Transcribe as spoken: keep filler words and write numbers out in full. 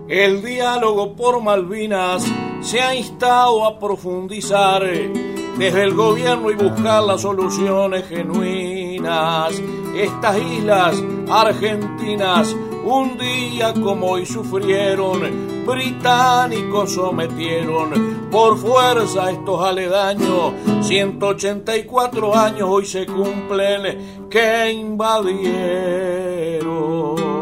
El diálogo por Malvinas se ha instado a profundizar desde el gobierno y buscar las soluciones genuinas. Estas islas argentinas un día como hoy sufrieron, británicos sometieron por fuerza estos aledaños. ciento ochenta y cuatro años hoy se cumplen que invadieron.